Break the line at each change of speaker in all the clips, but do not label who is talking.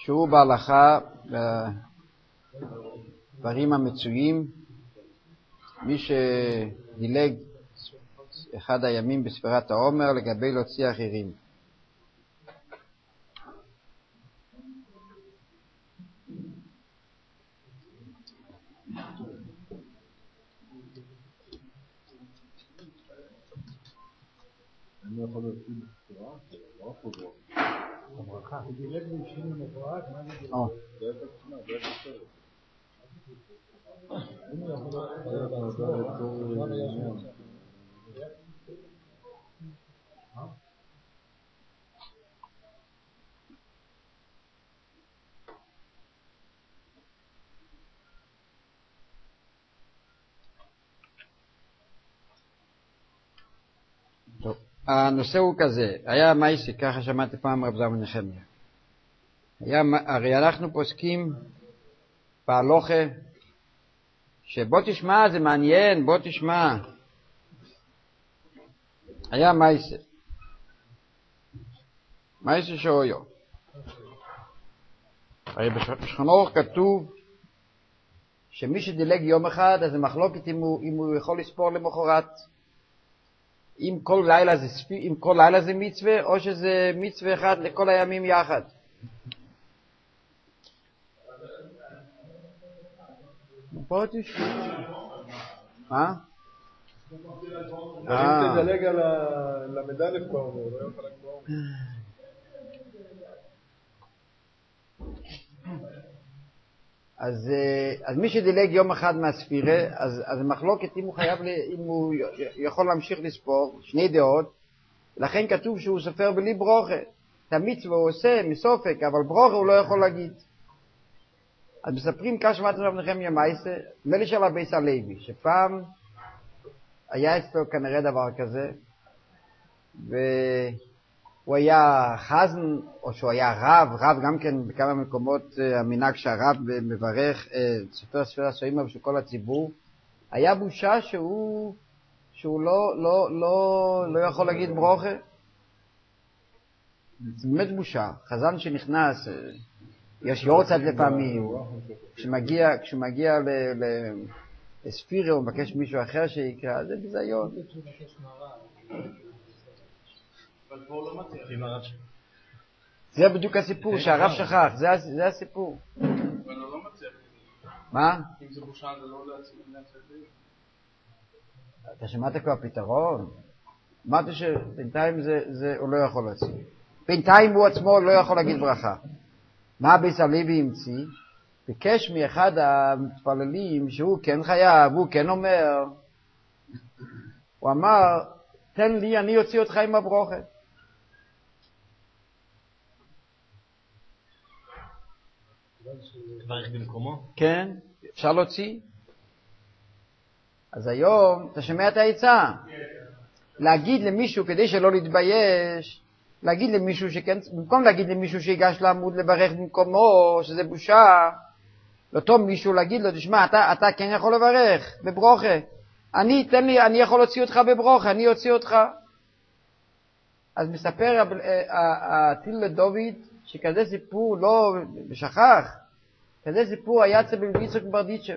שהוא בהלכה דברים המצויים. מי שדילג אחד הימים בספירת העומר לגבי להוציא אחרים.
אני יכול להוציא בספירה? לא יכול להיות. הברכה. הוא דילג בשביל מבואת, מה זה דילג? זה את עצמה, זה את הסרט. אני יכול להוציא.
טוב, הנושא הוא כזה, היה מייסי, ככה שמעתי פעם רב זלמן נחמיה. הרי אנחנו פוסקים בהלוכה, שבוא תשמע, זה מעניין, בוא תשמע. היה מייסי שאויו. הרי בשולחן ערוך כתוב שמי שדילג יום אחד, אז זה מחלוקת אם הוא יכול לספור למחרת. אם כל לילה זה מצווה, או שזה מצווה אחד לכל הימים יחד. פה תשמע. מה?
אם תדלג על המדלף כבר, הוא לא יכול לקבור.
אז מי שדילג יום אחד מהספירה, אז מחלוקת אם הוא יכול להמשיך לספור, שני דעות, לכן כתוב שהוא סופר בלי ברוכה. את המצווה הוא עושה מסופק, אבל ברוכה הוא לא יכול להגיד. אז מספרים כך שמעתם רב נחמיה מייסה, נדמה של הבייס הלוי, שפעם היה אצלו כנראה דבר כזה, והוא היה חזן, או שהוא היה רב גם כן בכמה מקומות, המנהג שהרב מברך, סופר ספירה סוימה בשביל כל הציבור, היה בושה שהוא לא יכול להגיד ברוכה. זה באמת בושה. חזן שנכנס, יש יורצת לפעמים, כשמגיע לספירה הוא מבקש מישהו אחר שיקרא, זה ביזיון. זה בדיוק הסיפור שהרב שכח, זה הסיפור.
אבל הוא לא מצליח.
מה?
אם זה בושה זה לא להצליח.
אתה שמעת כבר פתרון? אמרתי שבינתיים הוא לא יכול להציג. בינתיים הוא עצמו לא יכול להגיד ברכה. מה הבייס הלוי המציא? ביקש מאחד המתפללים שהוא כן חייב, הוא כן אומר. הוא אמר, תן לי, אני אוציא אותך עם הברוכה.
תברך במקומו?
כן, אפשר להוציא. אז היום, אתה שומע את העצה? להגיד למישהו, כדי שלא להתבייש, להגיד למישהו שכן, במקום להגיד למישהו שיגש לעמוד לברך במקומו, שזה בושה, לאותו מישהו להגיד לו, תשמע, אתה כן יכול לברך בברוכה. אני יכול להוציא אותך בברוכה, אני אוציא אותך. אז מספר הטיל לדוד, שכזה סיפור לא שכח, כזה סיפור היה אצל רבי יצחק מברדיצ'ב.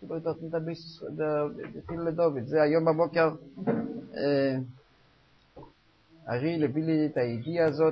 טיל לדוד, זה היום בבוקר ארי לביא לי את הידיעה הזאת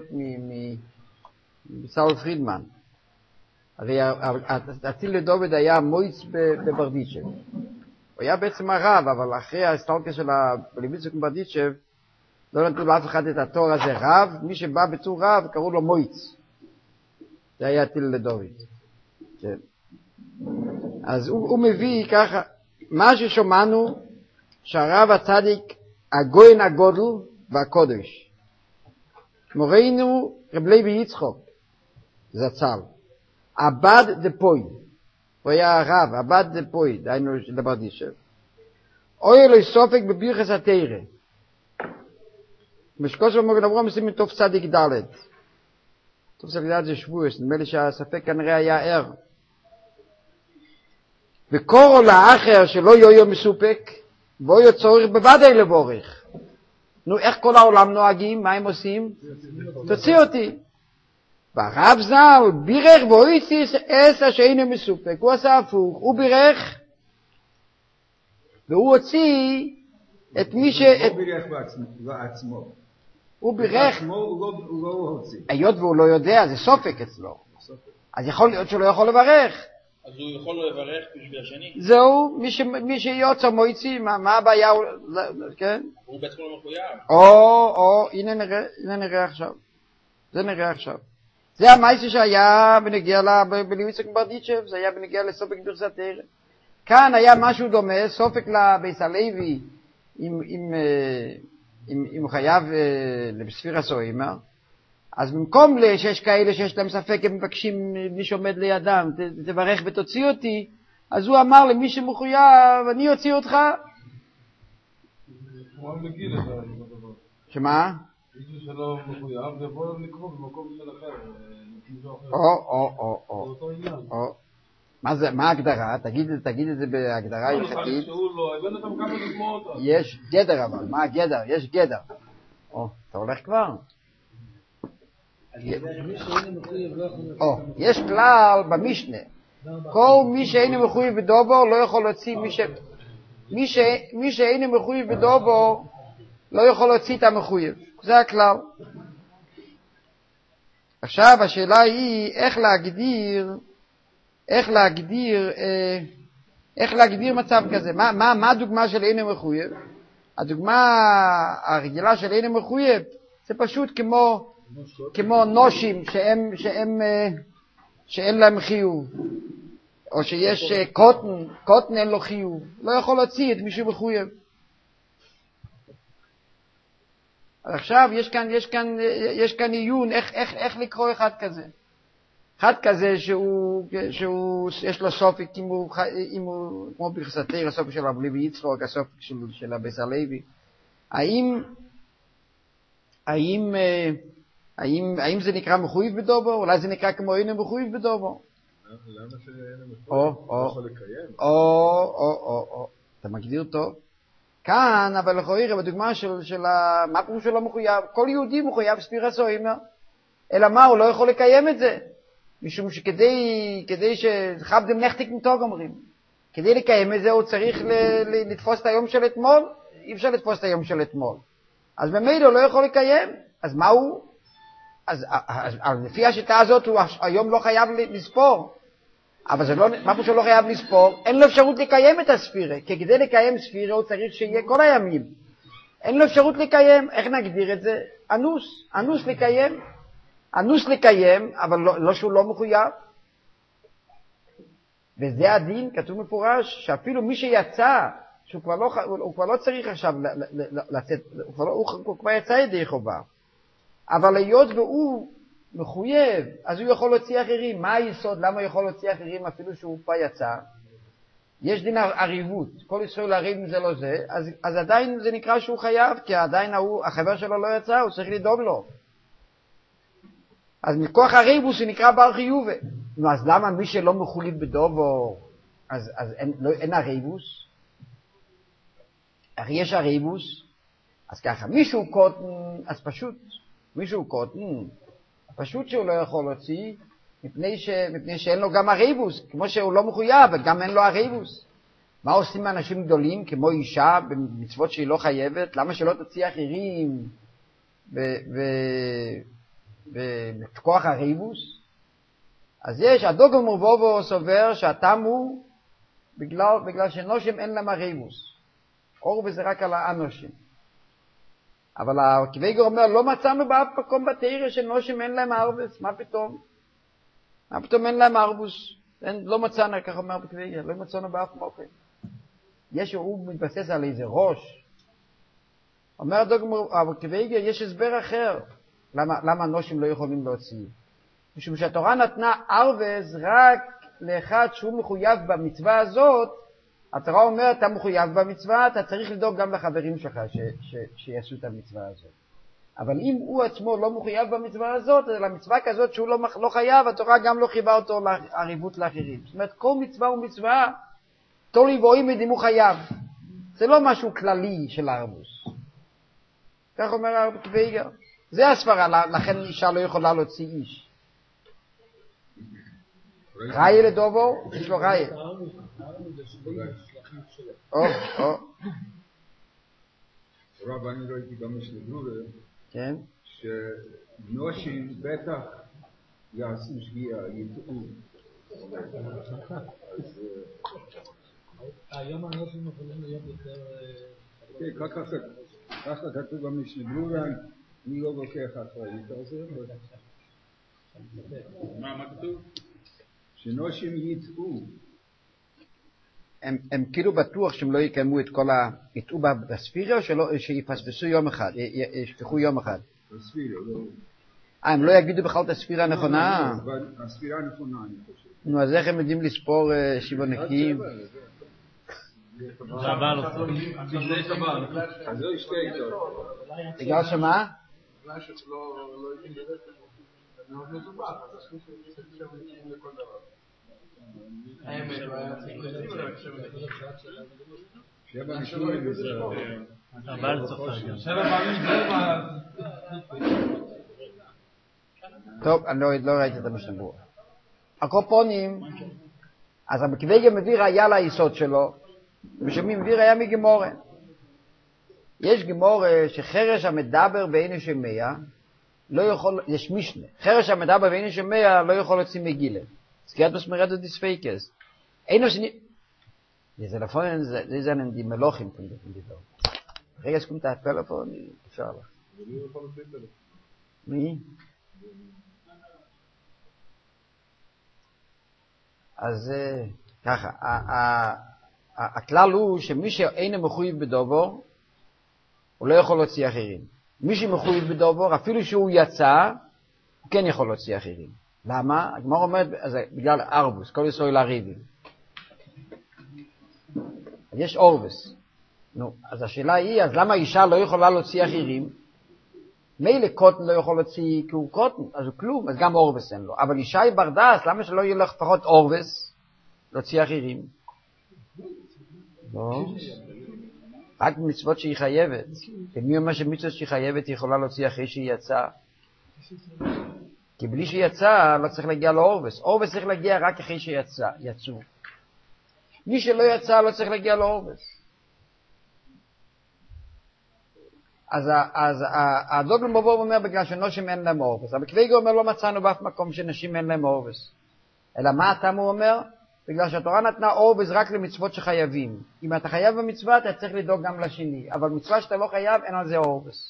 מסאול פרידמן. הרי הטיל לדוד היה מויץ בברדיצ'ב. הוא היה בעצם הרב, אבל אחרי ההסתלקה של רבי יצחק מברדיצ'ב לא נתנו לאף אחד את התואר הזה רב, מי שבא בתור רב קראו לו מויץ. זה היה טיל לדוד. כן. אז הוא מביא ככה, מה ששומענו, שהרב הצדיק, הגויין הגודל והקודש. מורנו רב לוי יצחק, זצ"ל, עבד דפוי, הוא היה הרב, עבד דפוי, דהיינו לברדיצ'ב. אוי אלוהי סופק בברכת התורה. משקוס ומוגן אברהם עושים מתוף צדיק ד'. תוף צדיק ד' זה שבועס, נדמה לי שהספק כנראה היה ער. וקורו לאחר שלא יהיו מסופק, בו יהיה צורך בוודאי לבורך. נו, איך כל העולם נוהגים? מה הם עושים? תוציא אותי. והרב ז"ל בירך והויציס עשה שאינו מסופק. הוא עשה הפוך, הוא בירך והוא הוציא את מי ש...
הוא בירך בעצמו.
הוא בירך...
בעצמו הוא לא הוציא.
היות והוא לא יודע, זה סופק אצלו. אז יכול להיות שהוא לא יכול לברך.
אז הוא יכול לברך בשביל השני?
זהו, מי שיוצא מויצי, מה הבעיה, כן?
הוא בעצמו לא מחויב.
הנה נראה עכשיו. זה נראה עכשיו. זה המייסי שהיה בנגיע בליוויצק ברדיצ'ב, זה היה בנגיע לסופק ברסת תרא. כאן היה משהו דומה, סופק לבייס הלוי, אם הוא חייב לספיר הסוימר, אז במקום שיש כאלה שיש להם ספק, הם מבקשים מי שעומד לידם, תברך ותוציא אותי, אז הוא אמר למי שמחויב, אני אוציא אותך.
הוא מגיל את זה.
שמה?
מישהו שלא מחויב, זה בוא לקרוא במקום של אחר.
מה ההגדרה? תגיד את זה בהגדרה הלכתית. יש גדר אבל, מה הגדר? יש גדר. אתה הולך כבר? יש כלל במשנה. כל מי שאינו מחויב בדובר לא יכול להוציא מי שאינו מחויב בדובר לא יכול להוציא את המחויב. זה הכלל. עכשיו השאלה היא איך להגדיר מצב כזה. מה הדוגמה של אינו מחויב? הדוגמה הרגילה של אינו מחויב זה פשוט כמו נושים שאין להם חיוב, או שיש קוטן אין לו חיוב, לא יכול להוציא את מישהו מחויב. עכשיו יש כאן עיון איך לקרוא אחד כזה. אחד כזה שיש לו סופק, אם הוא כמו ברכסתי, הסופק של רב לוי יצחק, הסופק של הבייס הלוי, האם זה נקרא מחויב בדובר? אולי זה נקרא כמו אינו מחויב בדובר?
למה שאינו מחויב? לא יכול לקיים?
אתה מגדיר טוב. כאן, אבל לכאורה, בדוגמה של מה פירוש שלא מחויב? כל יהודי מחויב ספיר הסוימר. אלא מה, הוא לא יכול לקיים את זה. משום שכדי שחבדם נחתיק מתוג אומרים. כדי לקיים את זה הוא צריך לתפוס את היום של אתמול. אי אפשר לתפוס את היום של אתמול. אז במילא הוא לא יכול לקיים. אז מה הוא? אז לפי השיטה הזאת הוא היום לא חייב לספור. אבל זה לא, מה פה שהוא לא חייב לספור? אין לו אפשרות לקיים את הספירה. כי כדי לקיים ספירה הוא צריך שיהיה כל הימים. אין לו אפשרות לקיים. איך נגדיר את זה? אנוס לקיים. אנוס לקיים, אבל לא שהוא לא מחויב. וזה הדין, כתוב מפורש, שאפילו מי שיצא, שהוא כבר לא צריך עכשיו לצאת, הוא כבר יצא ידי חובה. אבל היות והוא מחויב, אז הוא יכול להוציא אחרים. מה היסוד? למה הוא יכול להוציא אחרים אפילו שהוא כבר יצא? יש דין עריבות. כל ישראל עריב אם זה לא זה, אז עדיין זה נקרא שהוא חייב, כי עדיין החבר שלו לא יצא, הוא צריך לדאוג לו. אז מכוח הריבוס הוא נקרא בר חיובה. אז למה מי שלא מחוליב בדובו, אז אין הריבוס? הרי יש הריבוס, אז ככה, מישהו קוטן, אז פשוט שהוא לא יכול להוציא, מפני שאין לו גם הריבוס, כמו שהוא לא מחויב, וגם אין לו הריבוס. מה עושים אנשים גדולים, כמו אישה, במצוות שהיא לא חייבת? למה שלא תוציא אחרים בכוח הריבוס? אז יש, הדוגל מובובו סובר שהטעם הוא בגלל שנושים אין להם הריבוס. אור וזה רק על האנושים. אבל הכבייגר אומר, לא מצאנו באף מקום בתאירה שנושים אין להם ארבס. מה פתאום? אין להם ארבוס? לא מצאנו, כך אומר בכבייגר, לא מצאנו באף מקום. הוא מתבסס על איזה ראש. אומר הכבייגר, יש הסבר אחר. למה נושים לא יכולים להוציא? משום שהתורה נתנה ארבס רק לאחד שהוא מחויב במצווה הזאת. התורה אומרת, אתה מחויב במצווה, אתה צריך לדאוג גם לחברים שלך שיעשו את המצווה הזאת. אבל אם הוא עצמו לא מחויב במצווה הזאת, אלא מצווה כזאת שהוא לא חייב, התורה גם לא חייבה אותו לעריבות לאחרים. זאת אומרת, כל מצווה הוא מצווה, תולי ואוימד אם הוא חייב. זה לא משהו כללי של ארבוס. כך אומר הכבייגר. זה הסברה, לכן אישה לא יכולה להוציא איש. ראי לדובו, יש לו ראי.
רב, אני ראיתי גם יש לגרורה,
כן.
שנושים בטח יעשו שגיאה, יטעו.
היום הנושים יכולים להיות יותר...
ככה כתוב במשנה ברורה, אני לא לוקח אחריות על זה.
מה כתוב?
שנושים יטעו.
הם כאילו בטוח שהם לא יקיימו את כל יטעו בספירה, או שיפספסו יום אחד, ישכחו יום אחד.
בספירה, לא.
הם לא יגידו בכלל את הספירה הנכונה?
הספירה הנכונה, אני חושב.
נו, אז איך הם יודעים לספור שבעה נקיים?
שעבר לא צריך.
אז לא ישתה איתו.
בגלל שמה?
בגלל שלא יודעים בדרך מאוד מדובר, אז עשו שבע נקיים לכל דבר. האמת, לא היה צריך להגיד רק שבע נקיים.
שבע נקיים זה...
אבל צוחק.
שבע פעמים
טוב, אני לא ראיתי את המשנה ברורה. הקופונים, אז המקוויגר מביא ראיה ליסוד שלו, ושמי מביא ראיה מגמורה. יש גמורה שחרש המדבר ואין שומע, לא יכול, יש משנה, חרש המדבר ואין שומע לא יכול להוציא מגילה. סקיית בסמרדו דיספייקס. אינו שני... זה לפעמים, זה נמדי מלוכים, רגע, סכום את הפלאפון, אפשר לך. מי? אז ככה, הכלל הוא שמי שאינו מחויב בדובור, הוא לא יכול להוציא אחרים. מי שמחויב בדובור, אפילו שהוא יצא, הוא כן יכול להוציא אחרים. למה? הגמרא אומרת, בגלל ארבוס, כל ישראל הריבים. אז יש אורבס. נו, אז השאלה היא, אז למה אישה לא יכולה להוציא אחרים? מילא קוטן לא יכול להוציא כי הוא קוטן, אז הוא כלום, אז גם אורבס אין לו. אבל אישה היא ברדס, למה שלא יהיה לך פחות אורבס להוציא אחרים? לא. רק במצוות שהיא חייבת. ומי אומר שמצוות שהיא חייבת היא יכולה להוציא אחרי שהיא יצאה? כי בלי שהיא יצאה לא צריך להגיע לאורבס. אורבס צריך להגיע רק אחרי שיצאו. מי שלא יצא לא צריך להגיע לאורבס. אז הדוגל מבוא אומר בגלל שנושים אין להם אורבס. אבל קוויגר אומר לא מצאנו באף מקום שנשים אין להם אורבס. אלא מה הטעם הוא אומר? בגלל שהתורה נתנה אורבס רק למצוות שחייבים. אם אתה חייב במצווה אתה צריך לדאוג גם לשני. אבל מצווה שאתה לא חייב אין על זה אורבס.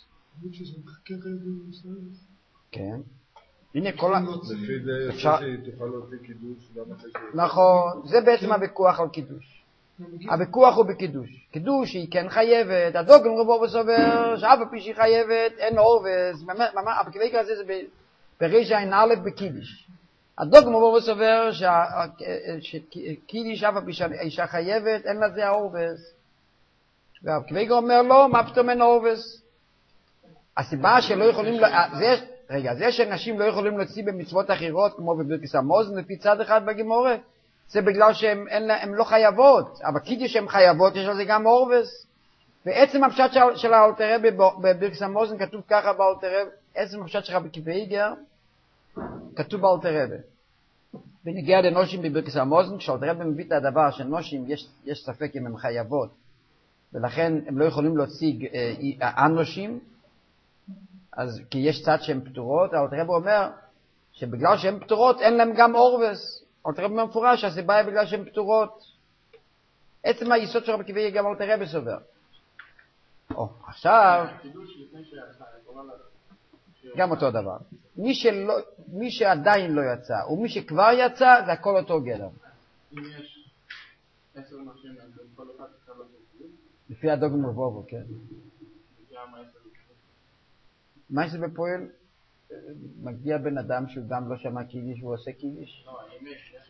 כן. הנה כל
לפי זה יוצא שהיא תוכל להוציא קידוש.
נכון. זה בעצם הוויכוח על קידוש. הוויכוח הוא בקידוש. קידוש היא כן חייבת, הדוגל רבו בסובר, שאף הפי שהיא חייבת, אין אורבס, אבל כבקר הזה זה בריש עין א' בקידיש. הדוגל רבו בסובר, שקידיש אף הפי שהאישה חייבת, אין לזה אורבס. וכבקר אומר לו, מה פתאום אין אורבס? הסיבה שלא יכולים, זה שנשים לא יכולים להוציא במצוות אחרות, כמו בברכת המזון, לפי צד אחד בגמרא, זה בגלל שהן לא חייבות, אבל קידיש שהן חייבות, יש על זה גם אורבס. ועצם הפשט של האלתר רבי בברכת המזון כתוב ככה באלתר רבי, עצם הפשט שלך בקוויגר, כתוב באלתר רבי. בנגיע לנושים בברכת המזון, כשאלתר רבי מביא את הדבר שנושים יש ספק אם הן חייבות, ולכן הם לא יכולים להוציא אנושים, אז כי יש צד שהן פטורות, האלתר רבי אומר שבגלל שהן פטורות אין להם גם אורבס. אלתר רבי מפורש, הסיבה היא בגלל שהן פטורות. עצם היסוד של רבי קוויגר גם אלתר רבי סובר. עכשיו, גם אותו דבר. מי שעדיין לא יצא, ומי שכבר יצא, זה הכל אותו גדר.
אם יש 10 נשים, כל אחד צריך לעשות.
לפי הדוגל מבובו, כן. מה שזה בפועל? מגיע בן אדם שהוא גם לא שמע קידיש והוא עושה קידיש?
לא, אם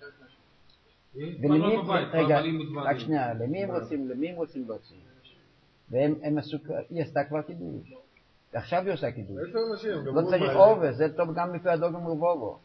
יש
רגע, רק שנייה, למי הם רוצים להוציא? והם עשו, היא עשתה כבר קידיש. ועכשיו היא עושה קידיש. לא צריך אורבס, זה טוב גם לפי הדוגל מבובו.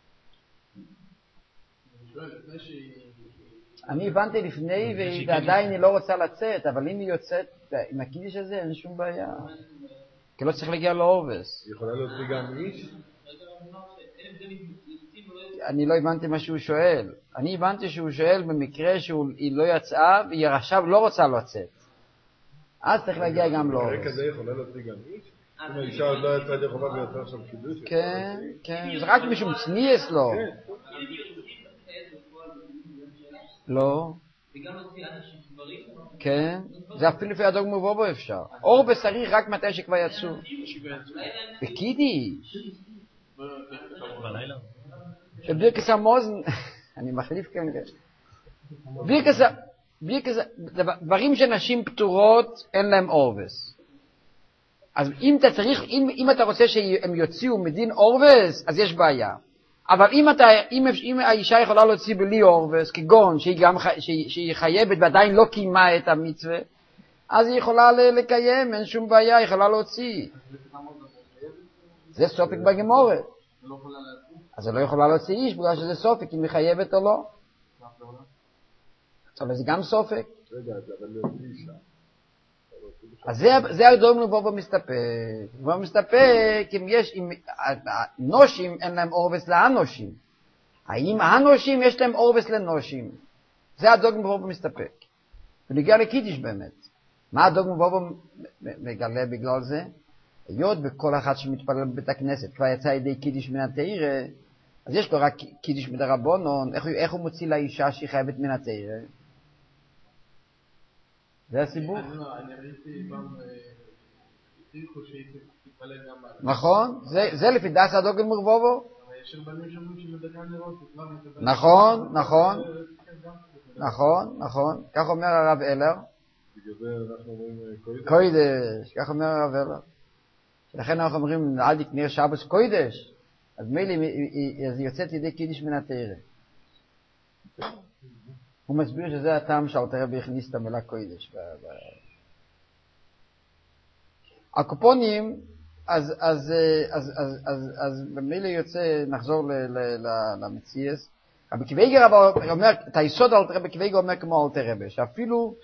אני הבנתי לפני ועדיין היא לא רוצה לצאת, אבל אם היא יוצאת עם הקידיש הזה אין שום בעיה. כי לא צריך להגיע לאורבס.
היא יכולה להוציא גם איש?
אני לא הבנתי מה שהוא שואל. אני הבנתי שהוא שואל במקרה שהיא לא יצאה והיא עכשיו לא רוצה לצאת. אז צריך להגיע גם לאורס.
ברגע כזה יכולה להוציא גם איש? אם האישה עוד לא יצאה ידי חובה ויוצאה עכשיו קידוש?
כן, כן, זה רק משום צניאס לו. לא. כן, זה אפילו לפי הדוג מבובו אפשר. אור בשרי רק מתי שכבר יצאו. בקידיש.
בלילה.
בבירקס המוזן, אני מחליף כאן. בירקס, דברים שנשים פטורות אין להם אורבס. אז אם אתה רוצה שהם יוציאו מדין אורבס, אז יש בעיה. אבל אם האישה יכולה להוציא בלי אורבס, כגון שהיא חייבת ועדיין לא קיימה את המצווה, אז היא יכולה לקיים, אין שום בעיה, היא יכולה להוציא. זה סופק בגמורה. אז היא לא יכולה להוציא איש בגלל שזה סופק, אם היא חייבת או לא. אבל זה גם סופק. אז זה הדוג מבובו מסתפק. הוא מסתפק אם נושים אין להם אורבס לאנושים. האם האנושים יש להם אורבס לנושים? זה הדוג מבובו מסתפק. ונגיע לקידיש באמת. מה הדוג מבובו מגלה בגלל זה? היות בכל אחד שמתפלל בבית הכנסת כבר יצא ידי קידיש מן התורה, אז יש לו רק קידיש מדרבנן. איך הוא מוציא לאישה שהיא חייבת מן התורה? זה הסיבוך.
אני ראיתי פעם תיכו שהייתי תתפלל גם
נכון, זה לפי דס הדוגל מרבובו.
אבל יש רבנים שאומרים שבדקה נרות הוא כבר מתפלל.
נכון. כך אומר הרב אלר.
בגלל זה אנחנו אומרים
קוידש, כך אומר הרב אלר. לכן אנחנו אומרים עדיק נר שבס קוידש, אז מילא אז יוצאת ידי קידיש מן התורה. הוא מסביר שזה הטעם שאלתר רבי הכניס את המילה קוידש. הקופונים, אז במילא יוצא, נחזור למציאס. רבי קוויגר אומר, את היסוד אלתר רבי קוויגר אומר כמו אלתר רבי, שאפילו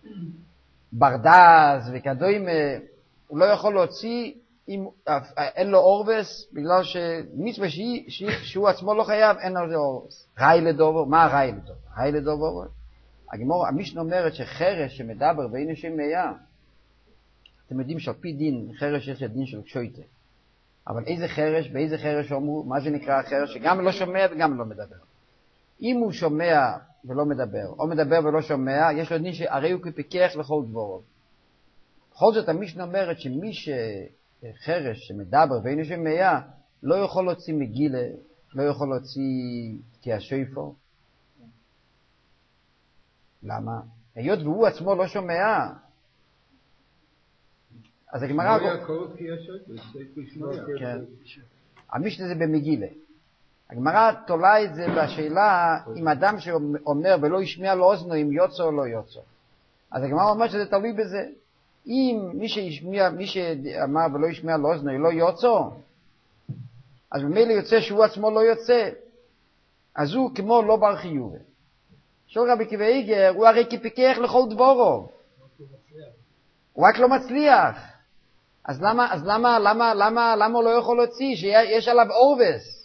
ברדז וכדומה, הוא לא יכול להוציא, אין לו אורבס, בגלל שמצווה שהוא עצמו לא חייב, אין לו אורבס. ראי לדובר, מה ראי לדובר? ראי לדובר, המשנה אומרת שחרש שמדבר ואין השם מיה, אתם יודעים שעל פי דין, חרש יש דין של קשויטה. אבל איזה חרש, באיזה חרש אמרו, מה זה נקרא החרש? שגם לא שומע וגם לא מדבר. אם הוא שומע ולא מדבר, או מדבר ולא שומע, יש לו דין שהרי הוא כפיקח לכל דברו. בכל זאת המשנה אומרת שמי שחרש שמדבר ואין השם מיה, לא יכול להוציא מגילה, לא יכול להוציא כהשויפו. למה? היות והוא עצמו לא שומע. אז הגמרא... כן. המשנה זה במגילה. הגמרא תולה את זה בשאלה אם אדם שאומר ולא ישמיע לו אוזנו אם יוצא או לא יוצא. אז הגמרא אומר שזה תלוי בזה. אם מי שאמר ולא ישמיע לו אוזנו לא יוצא, אז במילא יוצא שהוא עצמו לא יוצא. אז הוא כמו לא בר חיוב. שואל רבי קוויגר, הוא הרי כפיקח לכל דברו. הוא רק לא מצליח. אז למה הוא לא יכול להוציא? שיש עליו אורבס.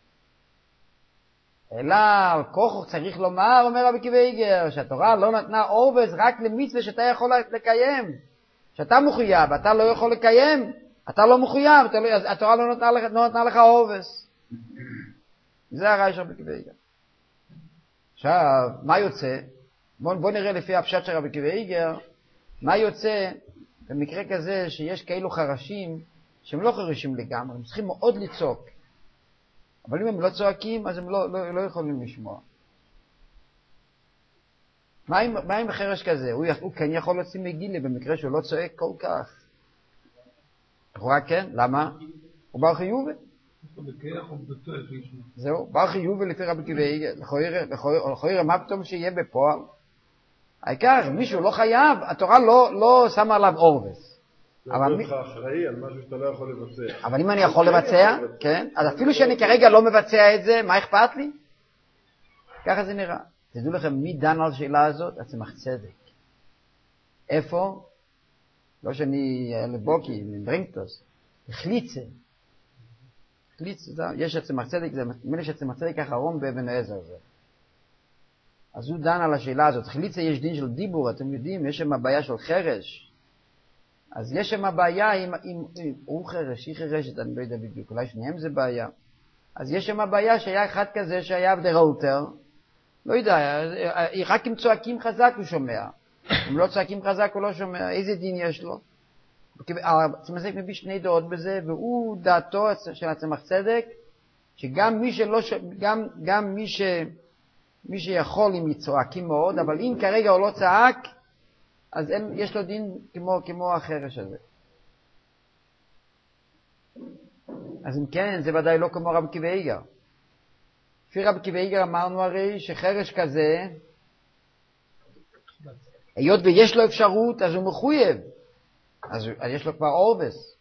אלא על כוח צריך לומר, אומר רבי קוויגר, שהתורה לא נתנה אורבס רק למצווה שאתה יכול לקיים. שאתה מחויב, אתה לא יכול לקיים, אתה לא מחויב, התורה לא נתנה לך אורבס. זה הרעי של רבי קוויגר. עכשיו, מה יוצא? בוא נראה לפי הפשט של רבי קוויגר, מה יוצא במקרה כזה שיש כאלו חרשים שהם לא חרשים לגמרי, הם צריכים מאוד לצעוק. אבל אם הם לא צועקים, אז הם לא יכולים לשמוע. מה עם חרש כזה? הוא כן יכול להוציא מגילה במקרה שהוא לא צועק כל כך. לכאורה כן, למה? הוא בר חיובי. זהו, בר חיובי לפי רבי קוויגר. לכאורה, מה פתאום שיהיה בפועל? העיקר, מישהו לא חייב, התורה לא שמה עליו אורבס.
זה אומר לך אחראי על משהו שאתה לא יכול לבצע.
אבל אם אני יכול לבצע, כן, אז אפילו שאני כרגע לא מבצע את זה, מה אכפת לי? ככה זה נראה. תדעו לכם, מי דן על השאלה הזאת? עצמך צדק. איפה? לא שאני לבוקי, מברינקטוס. החליצה. יש עצמח צדק, זה נדמה לי שעצמח צדק האחרון באבן העזר זה. אז הוא דן על השאלה הזאת. חליצה יש דין של דיבור, אתם יודעים, יש שם בעיה של חרש. אז יש שם בעיה אם הוא חרש, היא חרשת, אני לא יודע בדיוק, אולי שניהם זה בעיה. אז יש שם בעיה שהיה אחד כזה שהיה בדרוטר, לא יודע, רק אם צועקים חזק הוא שומע. אם לא צועקים חזק הוא לא שומע. איזה דין יש לו? עצמח צדק מביא שני דעות בזה, והוא דעתו של עצמח צדק, שגם מי שלא, גם מי שיכול אם צועקים מאוד, אבל אם כרגע הוא לא צעק, אז יש לו דין כמו החרש הזה. אז אם כן, זה ודאי לא כמו רב עקיבא איגר. לפי רב עקיבא איגר אמרנו הרי שחרש כזה, היות ויש לו אפשרות, אז הוא מחויב. אז יש לו כבר אורבס.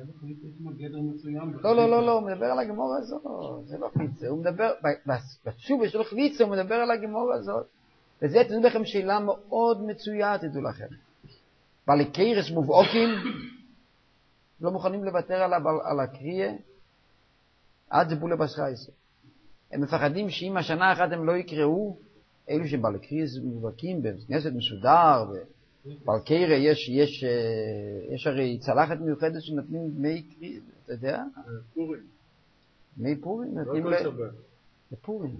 לא, הוא מדבר על הגמור הזאת. זה לא חליצה. הוא מדבר, בתשובה שלו חליצה, הוא מדבר על הגמור הזאת. וזה תדעו לכם שאלה מאוד מצויה, תדעו לכם. בעלי קיירס מובעוקים, לא מוכנים לוותר על הקריאה, עד זה בולה בסחייסה. הם מפחדים שאם השנה אחת הם לא יקראו, אלו שבעלי קיירס מובעקים, בכנסת מסודר, בעל קיירה יש הרי צלחת מיוחדת שנותנים דמי קריאה, אתה יודע?
פורים.
דמי פורים?
לא כל שבת.
לפורים.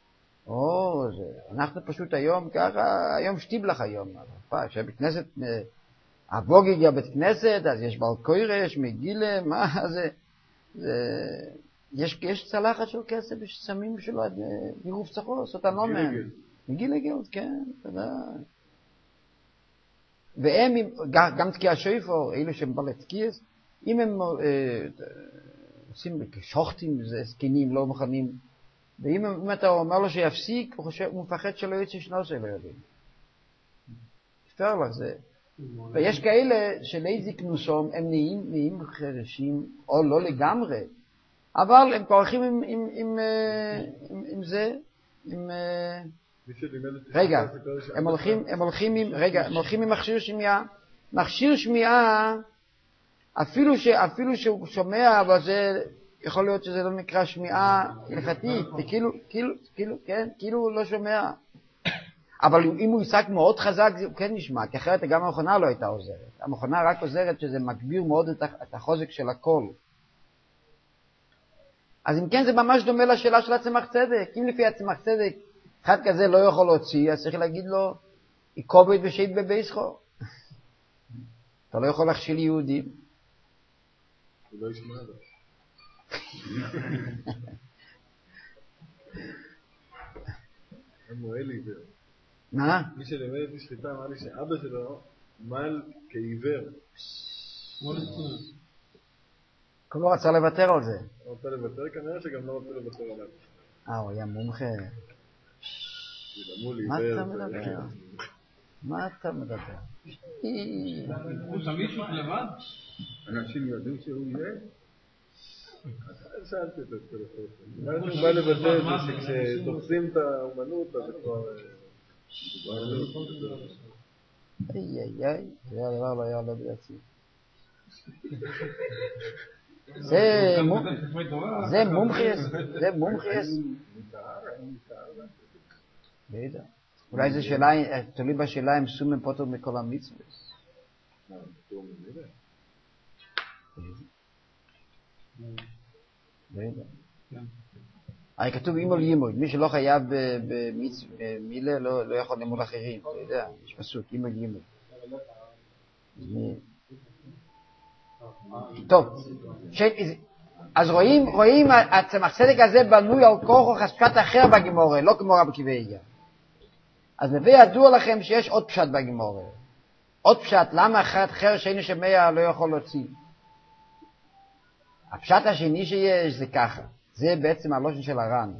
אנחנו פשוט היום ככה, היום שטיבלך היום. שבכנסת, הבוג הגיע בית כנסת, אז יש בעל קיירה, יש מגילה, מה זה? יש צלחת של כסף ששמים שלו עירוב צחוס, אותה נומן. מגילה גאות, כן, תודה. והם, גם תקיע השויפור, אלו שהם בעלי תקיעס, אם הם עושים שוחטים, זקנים, לא מוכנים, ואם אתה אומר לו שיפסיק, הוא מפחד שלא יוצא שנו שלא יודעים. תפתר לך זה. ויש כאלה שלאיזי כנוסום, הם נהיים חרשים, או לא לגמרי, אבל הם כורכים עם זה, רגע, הם הולכים עם מכשיר שמיעה. מכשיר שמיעה, אפילו שהוא שומע, אבל זה יכול להיות שזה לא נקרא שמיעה הלכתית, כאילו הוא לא שומע. אבל אם הוא יסק מאוד חזק, זה כן נשמע, כי אחרת גם המכונה לא הייתה עוזרת. המכונה רק עוזרת שזה מגביר מאוד את החוזק של הקול. אז אם כן, זה ממש דומה לשאלה של עצמח צדק. אם לפי עצמח צדק, אחד כזה לא יכול להוציא, אז צריך להגיד לו, יקובד ושהיד בבייסחו. אתה לא יכול להכשיל יהודים.
הוא לא ישמע לו. אמואל עיוור.
מה?
מי שלמד את השחיטה אמר לי שאבא שלו מל כעיוור.
הוא לא רצה לוותר על זה.
הוא רצה לוותר, כנראה שגם לא רצה לוותר עליו.
הוא היה מומחה. מה אתה מדבר?
הוא תמיד שוק לבד?
אנשים יודעים שהוא יהיה? שאלתי את הטלפון. מה שהוא בא לבטא את זה שכשתופסים את האומנות, אז זה כבר...
זה הדבר לא יעלה ביצי. זה מומחייס. אולי זה שאלה, תלוי בשאלה אם סומן פוטר מכל המצוות. הרי כתוב אימול לימוד, מי שלא חייב במילה לא יכול לימוד אחרים, אתה יודע, יש פסוק, אימול לימוד. טוב, אז רואים הצמח צדק הזה בנוי על כוח חספת אחר בגמורה, לא כמו רב עקיבא איגר. אז מביא ידוע לכם שיש עוד פשט בגמורה. עוד פשט, למה אחר שאינו שומע לא יכול להוציא? הפשט השני שיש זה ככה, זה בעצם הלושן של הר"ן.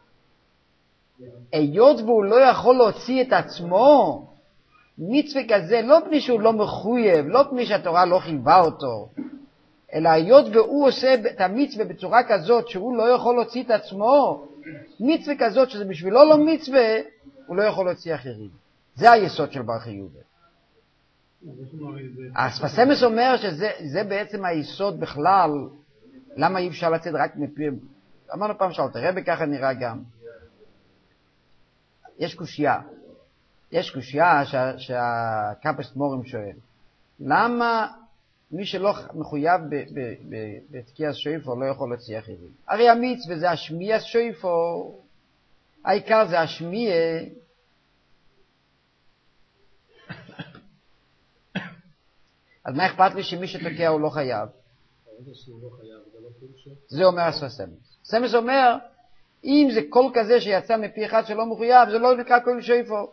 היות והוא לא יכול להוציא את עצמו, מצווה כזה, לא פני שהוא לא מחויב, לא פני שהתורה לא חייבה אותו, אלא היות והוא עושה את המצווה בצורה כזאת שהוא לא יכול להוציא את עצמו, מצווה כזאת שזה בשבילו לא מצווה, הוא לא יכול להוציא אחרים. זה היסוד של בר חיובה. הספסמס אומר שזה בעצם היסוד בכלל למה אי אפשר לצאת רק מפי... אמרנו פעם שאלת, רבי ככה נראה גם. יש קושייה שהקפסט מורים שואל. למה מי שלא מחויב בתקיע שויפו לא יכול להציע חירים? הרי המצווה זה השמיע שויפו, העיקר זה השמיע. אז מה אכפת לי שמי שתוקע הוא לא חייב? זה אומר הסמס. סמס אומר, אם זה קול כזה שיצא מפי אחד שלא מחויב, זה לא נקרא קול שויפו.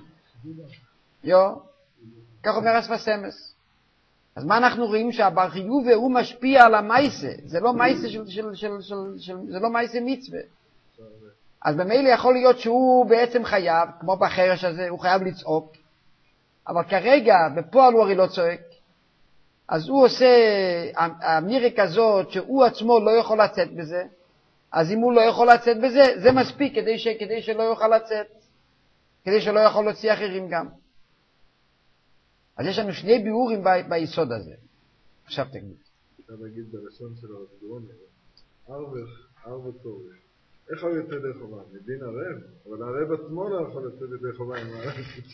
כך אומר הסמס. אז מה אנחנו רואים? שהבר חיובה הוא משפיע על המייסה. זה לא מייסה זה לא מייסה מצווה. אז במילא יכול להיות שהוא בעצם חייב, כמו בחרש הזה, הוא חייב לצעוק. אבל כרגע, בפועל הוא הרי לא צועק. אז הוא עושה אמירה כזאת שהוא עצמו לא יכול לצאת בזה. אז אם הוא לא יכול לצאת בזה, זה מספיק כדי שלא יוכל לצאת. כדי שלא יכול להוציא אחרים גם. אז יש לנו שני ביאורים ביסוד הזה. עכשיו תגיד.
אתה נגיד בלשון של הרסגרון, ערב וצורך. איך הוא יוצא ידי חובה? מדין הרב? אבל הרב עצמו לא יכול לצאת ידי חובה עם הרב.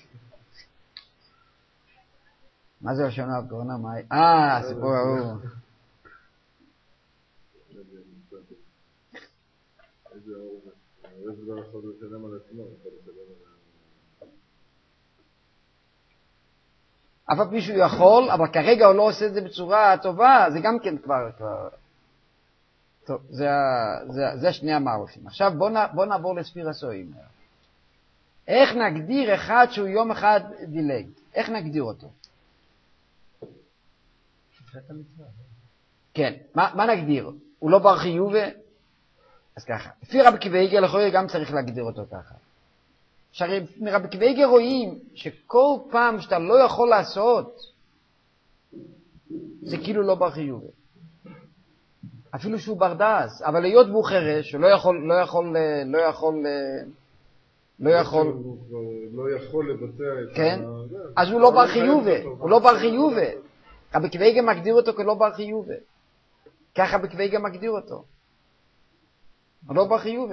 מה זה לשון הרסגרון? הסיפור ההוא.
איזה ערב? הרב לא יכול לשלם על עצמו, יכול לשלם על...
אף פעם מישהו יכול, אבל כרגע הוא לא עושה את זה בצורה טובה, זה גם כן כבר... טוב, זה שני המערופים. עכשיו בוא נעבור לספיר הסועים. איך נגדיר אחד שהוא יום אחד דילג? איך נגדיר אותו? כן, מה נגדיר? הוא לא בר חיובה? אז ככה. לפי רבי עקיבא איגר לכאורה גם צריך להגדיר אותו ככה. שהרי מרבי עקיבא איגר רואים שכל פעם שאתה לא יכול לעשות, זה כאילו לא בר חיובה. אפילו שהוא בר דעת, אבל להיות והוא חרש, הוא לא
יכול לבצע את
כן? אז הוא לא בר חיובה, הוא לא בר חיובה. רבי עקיבא איגר מגדיר אותו כלא בר חיובה. ככה רבי עקיבא איגר מגדיר אותו. הוא לא בר חיובה.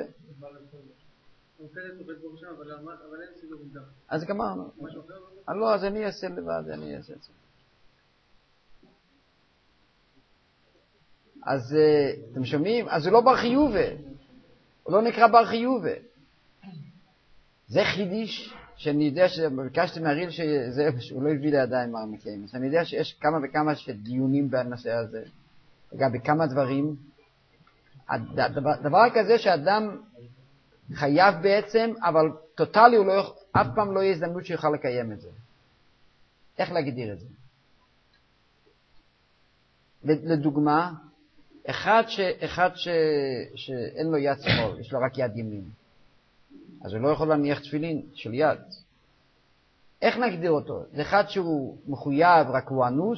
אז גמרנו. לא, אז אני אעשה לבד, אני אעשה את זה. אז אתם שומעים? אז הוא לא בר חיובה. הוא לא נקרא בר חיובה. זה חידיש שאני יודע שביקשתי מהריל שהוא לא הביא לידיים מעמיקים. אז אני יודע שיש כמה וכמה דיונים בנושא הזה. אגב, בכמה דברים. דבר כזה שאדם חייב בעצם, אבל טוטלי הוא לא יכול, אף פעם לא יהיה הזדמנות שיוכל לקיים את זה. איך להגדיר את זה? לדוגמה, אחד שאין לו יד שמאל, יש לו רק יד ימין. אז הוא לא יכול להניח תפילין של יד. איך נגדיר אותו? זה אחד שהוא מחויב, רק הוא אנוס,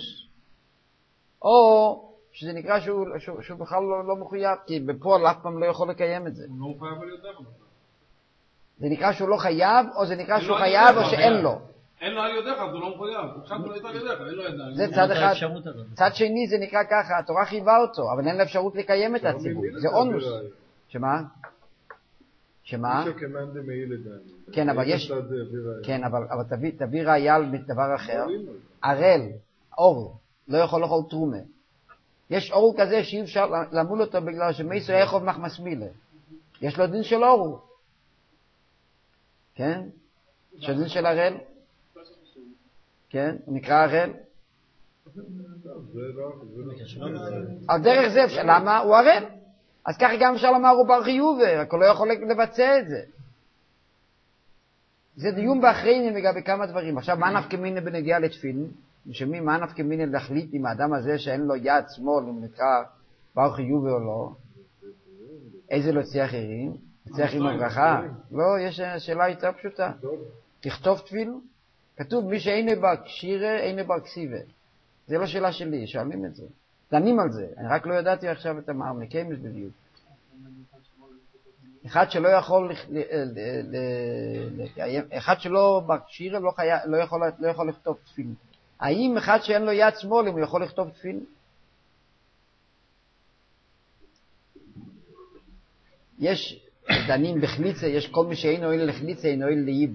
או שזה נקרא שהוא בכלל לא מחויב, כי בפועל אף פעם לא יכול לקיים את זה.
הוא לא חייב על ידיו.
זה נקרא שהוא לא חייב, או זה נקרא שהוא חייב, או שאין לו.
אין לו על ידיך, אז הוא לא מחויב. עכשיו הוא לא על ידיך, אין לו ידיים.
זה צד אחד. צד שני זה נקרא ככה, התורה חייבה אותו, אבל אין לה אפשרות לקיים את הציבור. זה אונוס. שמה? שמה? כן, אבל יש... כן, אבל תביא ראיה על דבר אחר. ערל, אור, לא יכול לאכול תרומה. יש אור כזה שאי אפשר למול אותו בגלל שמייסו יחוב מחמס מילה. יש לו דין של אור. כן? יש לו דין של ערל. כן? הוא נקרא ערל. על דרך זה אפשר, למה? הוא ערל. אז ככה גם אפשר לומר הוא בר חיובה, רק הוא לא יכול לבצע את זה. זה דיון באחריינים לגבי כמה דברים. עכשיו, מה נפקא מינה בנגיעה לתפילין? משלמים מה נפקא מינה להחליט עם האדם הזה שאין לו יד שמאל, אם נקרא בר חיובה או לא? איזה להוציא אחרים? להוציא אחרים הברכה? לא, יש שאלה יותר פשוטה. תכתוב תפילין? כתוב מי שאינו בר קשירה, אינו בר כסיבה. זה לא שאלה שלי, שואלים את זה. דנים על זה, אני רק לא ידעתי עכשיו את המקיימס בדיוק. אחד שלא יכול אחד שלא בקשירה לא יכול לכתוב תפילין. האם אחד שאין לו יד שמאל, אם הוא יכול לכתוב תפילין? יש דנים בחליצה, יש כל מי שאין אוהל לחליצה, אין אוהל לאיב.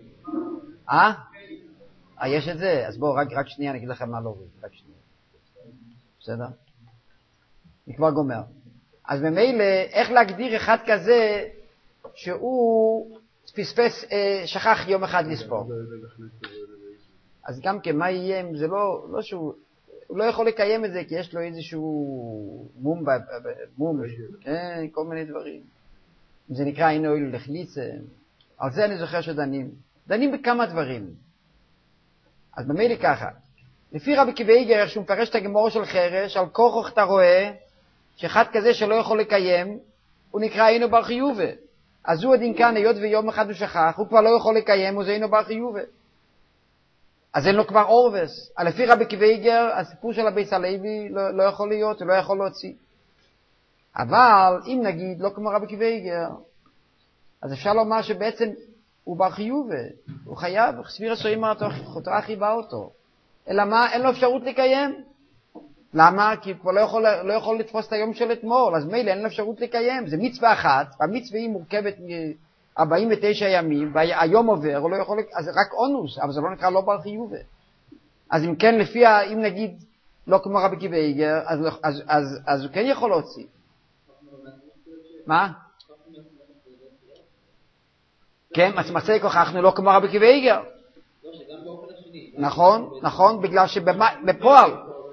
יש את זה? אז בואו, רק שנייה, אני אגיד לכם מה להוריד. רק שנייה. בסדר? אני כבר גומר. אז ממילא, איך להגדיר אחד כזה שהוא פספס, שכח יום אחד לספור? אז גם כן, מה יהיה אם זה לא שהוא... הוא לא יכול לקיים את זה, כי יש לו איזשהו מום, כן, כל מיני דברים. זה נקרא אין אוהל לחליצה. על זה אני זוכר שדנים. דנים בכמה דברים. אז במילא ככה. לפי רבי עקיבא איגר, איך שהוא מפרש את הגמרא של חרש, על כורח אתה רואה, שאחד כזה שלא יכול לקיים, הוא נקרא אינו בר חיובה. אז הוא הדין כאן, היות ויום אחד הוא שכח, הוא כבר לא יכול לקיים, הוא זה אינו בר חיובה. אז אין לו כבר אורבס. לפי רבי עקיבא איגר, הסיפור של הבייס הלוי לא יכול להיות, הוא לא יכול להוציא. אבל אם נגיד, לא כמו רבי עקיבא איגר, אז אפשר לומר שבעצם הוא בר חיובה, הוא חייב, סביר הסועים אותו אחי בא אותו. אלא מה? אין לו אפשרות לקיים. למה? כי הוא לא יכול לתפוס את היום של אתמול, אז מילא אין לו אפשרות לקיים. זה מצווה אחת, והמצווה היא מורכבת מ-49 ימים, והיום עובר, הוא לא יכול, אז רק אונוס, אבל זה לא נקרא לא בר חיובה. אז אם כן, אם נגיד, לא כמו רבי עקיבא איגר, אז הוא כן יכול להוציא. מה? כן, מצמצי כוחנו לא כמו רבי עקיבא איגר. נכון, בגלל שבפועל.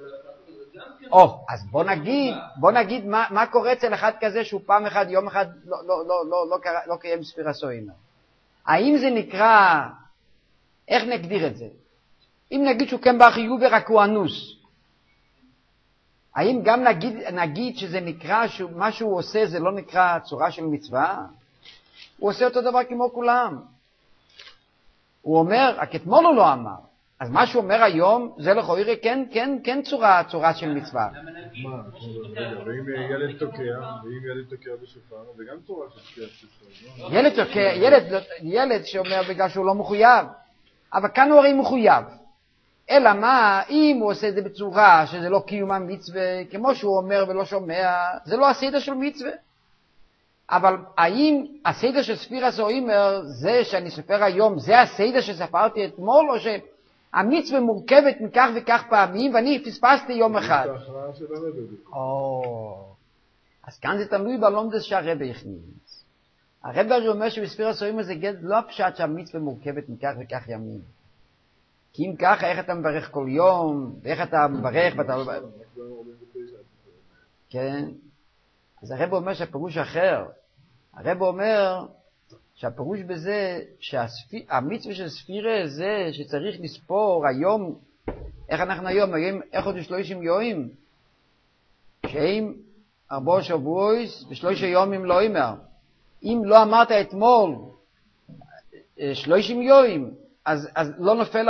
אז בוא נגיד מה קורה אצל אחד כזה שהוא פעם אחד, יום אחד לא קיים ספירה סוינה. האם זה נקרא, איך נגדיר את זה? אם נגיד שהוא כן בחיוב ורק הוא אנוס, האם גם נגיד שזה נקרא, מה שהוא עושה זה לא נקרא צורה של מצווה? הוא עושה אותו דבר כמו כולם. הוא אומר, רק אתמול הוא לא אמר. אז מה שהוא אומר היום, זה לכאורה כן צורה של מצווה.
מה? ואם ילד תוקע בשופר, זה גם צורה של תקיעת שופר.
ילד שאומר בגלל שהוא לא מחויב. אבל כאן הוא הרי מחויב. אלא מה, אם הוא עושה את זה בצורה שזה לא קיום המצווה, כמו שהוא אומר ולא שומע, זה לא הסדר של מצווה. אבל האם הסדר של ספירה סוימר, זה שאני סופר היום, זה הסדר שספרתי אתמול, או שהמצווה מורכבת מכך וכך פעמים, ואני פספסתי יום אחד? אז כאן זה תלוי בלומדס שהרבא הכניס. הרבא אומר שבספירה סוימר זה לא פשט שהמצווה מורכבת מכך וכך ימים. כי אם ככה, איך אתה מברך כל יום, ואיך אתה מברך ואתה לא... כן. אז הרב אומר שהפירוש אחר. הרב אומר שהפירוש בזה שהמצווה של ספירה זה שצריך לספור היום, איך אנחנו היום איך עוד 30 יומים, שהם 4 שבועות ו3 יומים לא אומר. אם לא אמרת אתמול 30 יומים, אז לא נופל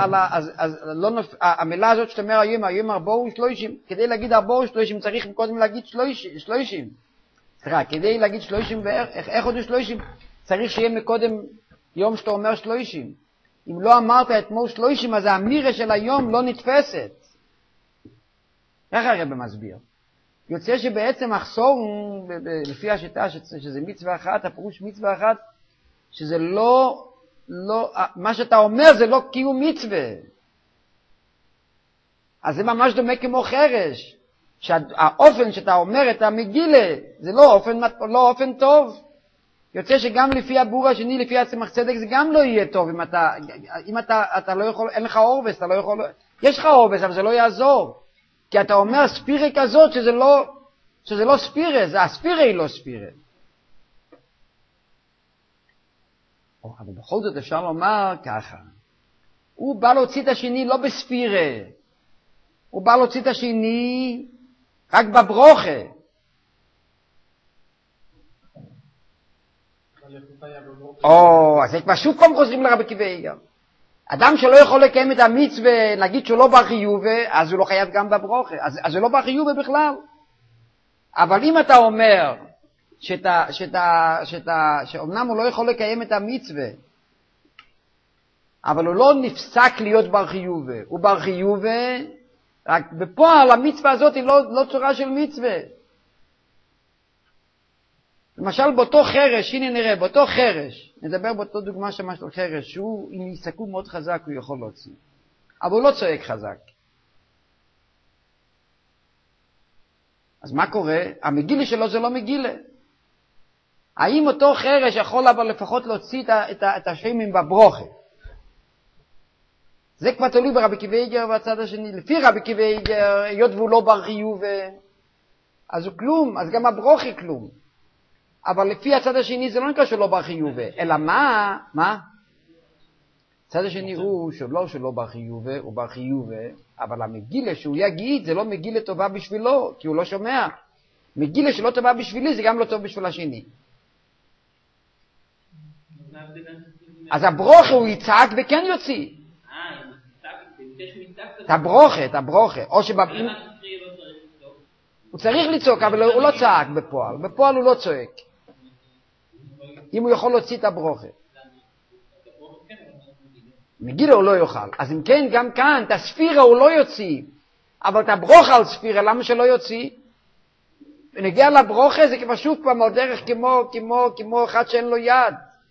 המילה הזאת שאתה אומר היום 4 ו30, כדי להגיד 4 ו30 צריך קודם להגיד 30. כדי להגיד 30 ואיך עוד 30 צריך שיהיה מקודם יום שאתה אומר 30. אם לא אמרת אתמול 30, אז האמירה של היום לא נתפסת. איך הרב מסביר? יוצא שבעצם מחסור, לפי השיטה שזה מצווה אחת, הפירוש מצווה אחת, שזה לא, מה שאתה אומר זה לא קיום מצווה. אז זה ממש דומה כמו חרש. שהאופן שאתה אומר את המגילה, זה לא אופן טוב. יוצא שגם לפי הבור השני, לפי הצמח צדק, זה גם לא יהיה טוב אם אתה לא יכול, אין לך אורבס, אתה לא יכול, יש לך אורבס, אבל זה לא יעזור. כי אתה אומר ספירה כזאת שזה לא ספירה, זה הספירה היא לא ספירה. אבל בכל זאת אפשר לומר ככה, הוא בא להוציא את השני לא בספירה, הוא בא להוציא את השני רק בברוכה. אז זה כבר שוב פעם חוזרים לרבי עקיבא איגר. אדם שלא יכול לקיים את המצווה, נגיד שהוא לא בר חיובה, אז הוא לא חייב גם בברוכה, אז זה לא בר חיובה בכלל. אבל אם אתה אומר שאומנם הוא לא יכול לקיים את המצווה, אבל הוא לא נפסק להיות בר חיובה, הוא בר חיובה, רק בפועל המצווה הזאת היא לא צורה של מצווה. למשל באותו חרש, הנה נראה, באותו חרש, נדבר באותו דוגמה שמה של חרש, שהוא אם יסתכלו מאוד חזק הוא יכול להוציא. אבל הוא לא צועק חזק. אז מה קורה? המגילה שלו זה לא מגילה. האם אותו חרש יכול אבל לפחות להוציא את השמים בברוכה? זה כבר תלוי ברבי עקיבא איגר והצד השני. לפי רבי עקיבא איגר, היות והוא לא בר חיוב, אז הוא כלום, אז גם הברוכה כלום. אבל לפי הצד השני זה לא נקרא שהוא לא בר חיוב. אלא מה? הצד השני הוא שלא בר חיוב, הוא בר חיוב, אבל המגילה שהוא יגיד זה לא מגילה טובה בשבילו, כי הוא לא שומע. מגילה שלא טובה בשבילי זה גם לא טוב בשביל השני. אז הברוכה הוא יצעק וכן יוציא. את הברוכה. או שבאים... הוא צריך לצעוק, אבל הוא לא צעק בפועל. בפועל הוא לא צועק. אם הוא יכול להוציא את הברוכה. מגילה הוא לא יוכל. אז אם כן, גם כאן, את הספירה הוא לא יוציא. אבל את הברוכה על ספירה, למה שלא יוציא? ונגיע לברוכה זה פשוט פעם על דרך כמו אחד שאין לו יד.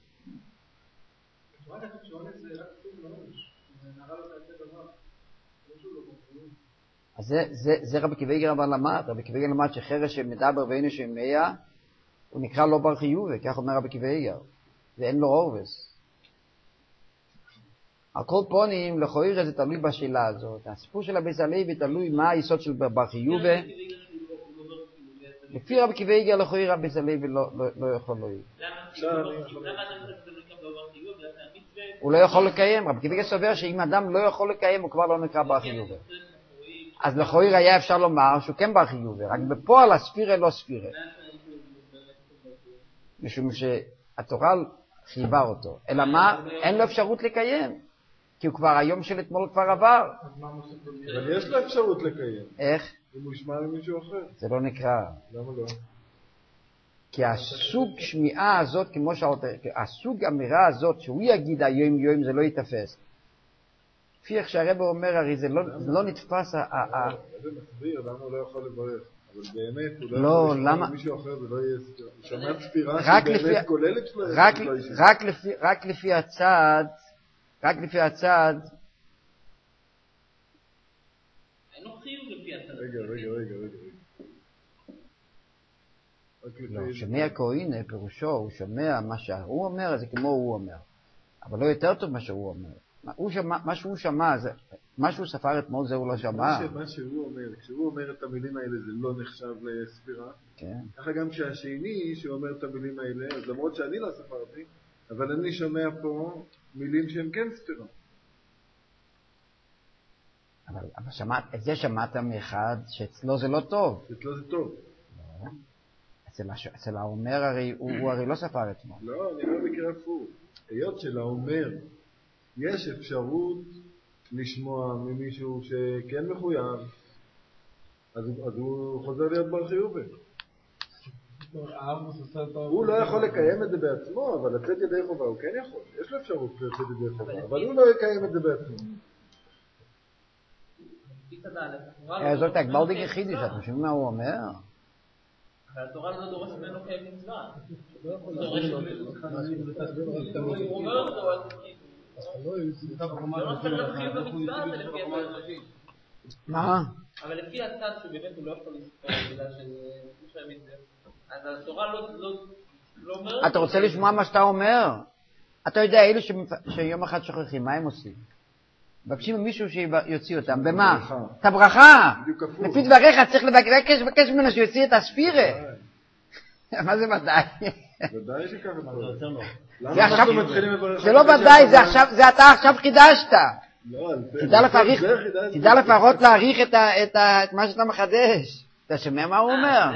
אז זה רבי עקיבא איגר אבל למד. רבי עקיבא איגר למד שחרש שמדבר ואינו שומע, הוא נקרא לא בר חיוב, כך אומר רבי עקיבא איגר. ואין לו עורבס. על כל פונים, לכאורה זה תלוי בשאלה הזאת. הסיפור של הבית הלוי תלוי מה היסוד של בר חיוב. לפי רבי עקיבא איגר לכאורה הבית הלוי לא יכול להועיל. הוא לא יכול לקיים. רבי עקיבא איגר סובר שאם אדם לא יכול לקיים, הוא כבר לא נקרא בר חיוב. אז לכאורה היה אפשר לומר שהוא כן בר חיוב, רק בפועל הספירה לא ספירה. משום שהתורה חייבה אותו. אלא מה? אין לו אפשרות לקיים. כי הוא כבר היום של אתמול כבר עבר.
אבל יש לו אפשרות לקיים.
איך?
אם הוא ישמע למישהו אחר.
זה לא נקרא.
למה לא?
כי הסוג שמיעה הזאת, כמו הסוג אמירה הזאת, שהוא יגיד היום זה לא יתפס. לפי איך שהרב אומר, הרי זה לא נתפס.
זה מסביר למה הוא לא יכול לברך. אבל באמת, הוא
לא
יכול
למה?
לשמוע למישהו אחר, זה לא יהיה שומע ספירה שבאמת כוללת שלו.
רק לפי הצד,
אין לו חיוב לפי הצד.
רגע.
שומע כהנה, פירושו, הוא שומע מה שהוא אומר, זה כמו הוא אומר. אבל לא יותר טוב מה שהוא אומר. מה שהוא שמע, מה שהוא ספר אתמול זה הוא לא שמע.
מה שהוא אומר, כשהוא אומר את המילים האלה זה לא נחשב לספירה.
כן.
ככה גם כשהשני שאומר את המילים האלה, אז למרות שאני לא ספרתי, אבל אני שומע פה מילים שהן כן ספירה.
אבל את זה שמעת מאחד שאצלו זה לא טוב.
אצלו זה טוב.
לא. אצל האומר הרי, הוא הרי לא ספר אתמול.
לא, אני לא מכיר הפוך. היות שלאומר יש אפשרות לשמוע ממישהו שכן מחויב, אז הוא חוזר להיות בר חיובי. הוא לא יכול לקיים את זה בעצמו, אבל לצאת ידי חובה הוא כן יכול. יש לו אפשרות לצאת ידי חובה, אבל הוא לא יקיים את זה בעצמו.
זאת הגבלדיק יחידי, שאתם שומעים מה הוא אומר?
אבל התורה לא דורשת ממנו קיים מצווה. הוא אומר אותו,
מה?
אבל לפי הצד שבאמת הוא לא יכול לספור בגלל שזה אז התורה לא אומרת.
אתה רוצה לשמוע מה שאתה אומר? אתה יודע, אלו שיום אחד שוכחים, מה הם עושים? מבקשים ממישהו שיוציא אותם, במה? את הברכה. לפי דבריך צריך לבקש ממנו שיוציא את הספירה. מה זה ודאי?
ודאי שככה זה לא.
זה לא ודאי, זה אתה עכשיו חידשת. תדע לפחות להעריך את מה שאתה מחדש. אתה שומע מה הוא אומר?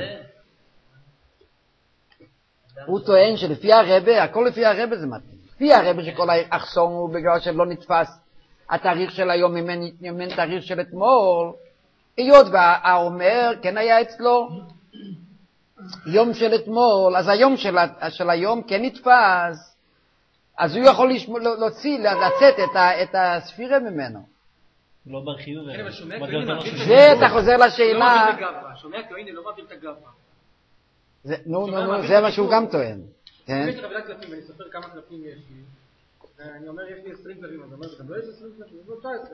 הוא טוען שלפי הרבה, הכל לפי הרבה זה מתאים. לפי הרבה שכל האחסון הוא בגלל שלא נתפס התאריך של היום ממין תאריך של אתמול, היות והאומר כן היה אצלו יום של אתמול, אז היום של היום כן נתפס, אז הוא יכול לצאת את הספירה ממנו.
לא בחיוב.
זה אתה חוזר לשאלה.
שומע כהנה לא מעביר את הגבה.
נו, זה מה שהוא גם טוען.
אם יש לי חבילת קלפים, ואני סופר כמה קלפים יש לי, ואני אומר, יש לי 20 קלפים, אז אני אומר, גם לא יש 20 קלפים, זה 19,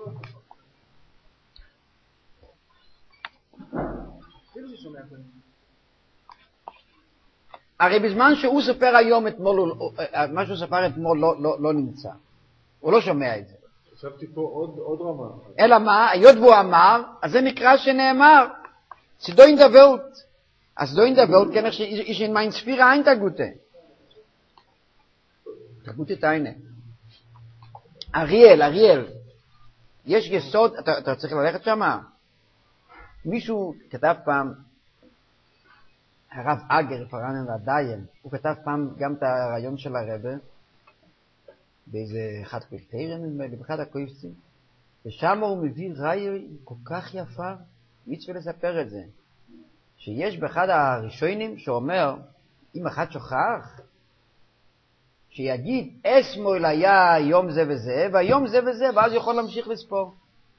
אפילו ששומע קלפים.
הרי בזמן שהוא סופר היום אתמול, מה שהוא ספר אתמול לא נמצא. הוא לא שומע את זה.
חשבתי פה עוד רמה.
אלא מה? היות והוא אמר, אז זה נקרא שנאמר. סדו אין דבלט. אז דו אין דבלט, כן, איש אין מיין ספירה אין תגותה. תגותה תאינה. אריאל. יש יסוד, אתה צריך ללכת שמה. מישהו כתב פעם, הרב אגר, פרנן והדיין, הוא כתב פעם גם את הרעיון של הרבה, באיזה אחד פלטרן, באחד הקויפצים, ושם הוא מביא רעיון כל כך יפה, מצווה לספר את זה, שיש באחד הראשונים שאומר, אם אחד שוכח, שיגיד, אסמול היה יום זה וזה, והיום זה וזה, ואז יכול להמשיך לספור.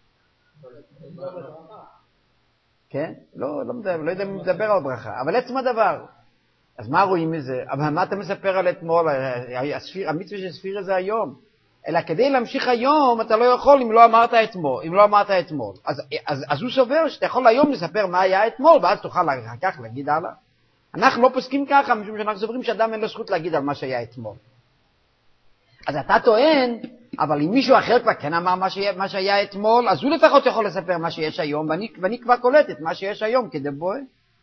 כן? לא יודע אם מדבר על ברכה, אבל עצם הדבר. אז מה רואים מזה? אבל מה אתה מספר על אתמול? המצווה של ספירה זה היום. אלא כדי להמשיך היום, אתה לא יכול אם לא אמרת אתמול. אז הוא סובר שאתה יכול היום לספר מה היה אתמול, ואז תוכל אחר כך להגיד הלאה. אנחנו לא פוסקים ככה, משום שאנחנו סוברים שאדם אין לו זכות להגיד על מה שהיה אתמול. אז אתה טוען, אבל אם מישהו אחר כבר כן אמר מה שהיה אתמול, אז הוא לפחות יכול לספר מה שיש היום, ואני כבר קולט את מה שיש היום כדי בואי.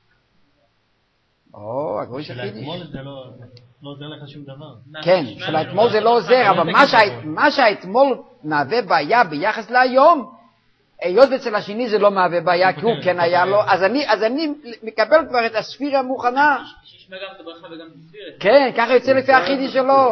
הגוי של חידיש.
שלאתמול זה לא עוזר לך שום דבר.
כן, שלאתמול זה לא עוזר, אבל מה שהאתמול מהווה בעיה ביחס להיום, היות אצל השני זה לא מהווה בעיה, כי הוא כן היה לו, אז אני מקבל כבר את הספירה המוכנה.
שישמע גם את הברכה וגם את הספירה.
כן, ככה יוצא לפי החידיש שלו.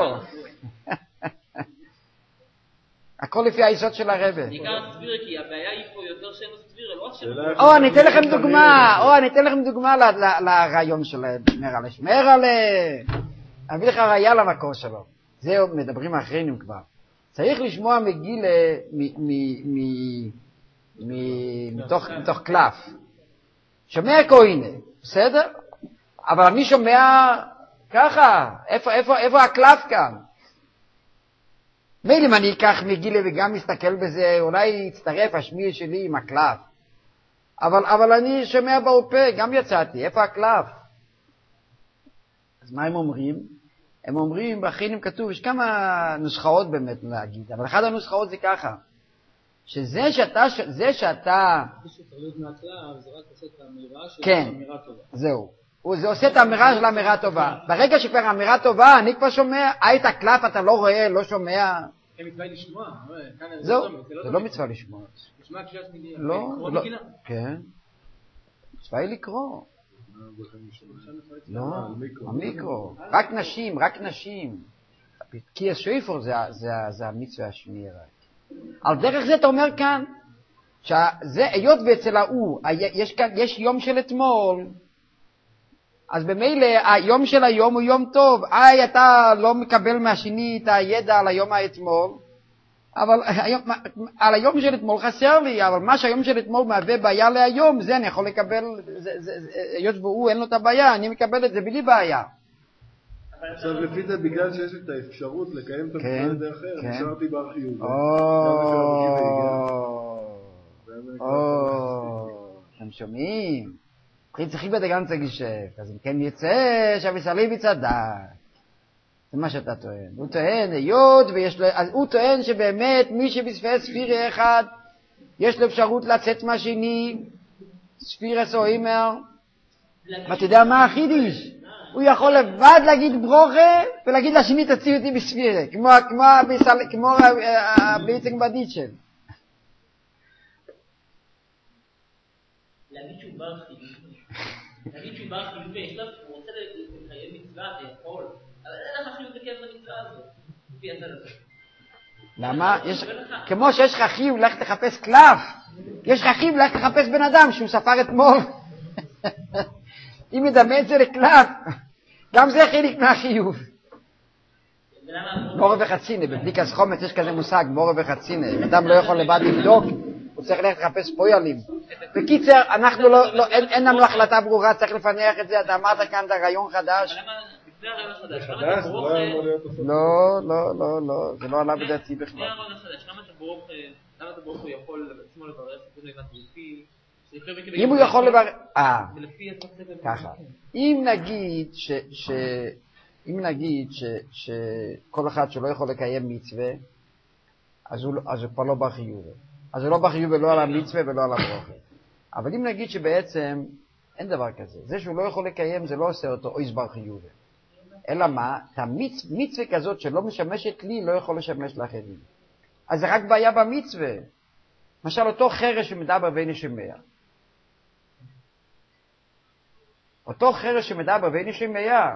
הכל לפי היסוד של הרבה.
ניכר סבירה, כי הבעיה היא פה יותר שאין לו סבירה, לא עכשיו.
אני אתן לכם דוגמה לרעיון של שמרלה. אביא לך ראיה למקור שלו. זהו, מדברים האחרים כבר. צריך לשמוע מגילה מתוך קלף. שומע כהנה, בסדר? אבל אני שומע ככה, איפה הקלף כאן? מילא אם אני אקח מגילה וגם מסתכל בזה, אולי יצטרף השמיע שלי עם הקלף. אבל אני שומע בעופה, גם יצאתי, איפה הקלף? אז מה הם אומרים? הם אומרים, באחרינים כתוב, יש כמה נוסחאות באמת להגיד, אבל אחד הנוסחאות זה ככה, שזה שאתה...
זה שתרלות מהקלף, זה רק עושה את האמירה של האמירה טובה.
זהו. זה עושה את האמירה של האמירה טובה. ברגע שכבר האמירה טובה, אני כבר שומע, את הקלף אתה לא רואה, לא שומע.
זה מצווה לשמוע.
זהו, זה לא מצווה לשמוע.
לשמוע כשיש מגיעה.
לא. כן. מצווה היא לקרוא. לא, המיקרו. רק נשים. כי השויפור זה המצווה השמיע. על דרך זה אתה אומר כאן, שזה היות ואצל ההוא, יש יום של אתמול, אז במילא היום של היום הוא יום טוב. אתה לא מקבל מהשני את הידע על היום האתמול, אבל על היום של אתמול חסר לי, אבל מה שהיום של אתמול מהווה בעיה להיום, זה אני יכול לקבל, היות והוא אין לו את הבעיה, אני מקבל את זה בלי בעיה.
עכשיו לפי זה, בגלל שיש את האפשרות לקיים את המצווה לדרך אחרת, נשארתי בארכיון.
אתם שומעים? צריכים את הגן צגישף, אז אם כן יצא שהביסלי בצדק. זה מה שאתה טוען. הוא טוען, אז הוא טוען שבאמת מי שבספר ספירה אחד, יש לו אפשרות לצאת מהשני, ספירה סוימר, ואתה יודע מה החידיש? הוא יכול לבד להגיד ברוכה, ולהגיד לשני תציע אותי בספירה, כמו הביצק בדיצ'ל.
להגיד שהוא בר חידוש. להגיד שהוא בר חידוש, הוא רוצה לקיים מצווה, זה יכול. אבל אין לך חיוב לקיים במצווה הזאת. לפי הסדר הזה.
למה? כמו שיש לך חיוב ללכת לחפש קלף, יש לך חיוב ללכת לחפש בן אדם שהוא ספר אתמול. אם מדמה את זה לקלף, גם זה חלק מהחיוב. מורה וחצינה, בבדיקה סכומת יש כזה מושג, מורה וחצינה. אדם לא יכול לבד לבדוק, הוא צריך ללכת לחפש פועלים. בקיצר, אנחנו לא, אין לנו החלטה ברורה, צריך לפנח את זה, אתה אמרת כאן את הרעיון חדש.
אבל למה, לפני הרעיון החדש,
חדש,
למה אתה
זה
ברוך...
לא אמור להיות אותו.
לא, זה לא עלה בדעתי
לפני
בכלל.
הרעיון החדש, למה אתה ברוך הוא יכול בעצמו לברך את זה לפי...
אם הוא יכול לברך...
ולפי
ככה. אם נגיד שכל אחד שלא יכול לקיים מצווה, אז הוא כבר לא בר חיובה. אז הוא לא בר חיובה לא על המצווה ולא על הברוכה. אבל אם נגיד שבעצם אין דבר כזה, זה שהוא לא יכול לקיים זה לא עושה אותו אויס בר חיובה. אלא מה? מצווה כזאת שלא משמשת לי לא יכול לשמש לאחרים. אז זה רק בעיה במצווה. למשל אותו חרש שמדבר ואין שומע. אותו חרש שמדבר ואין שומע.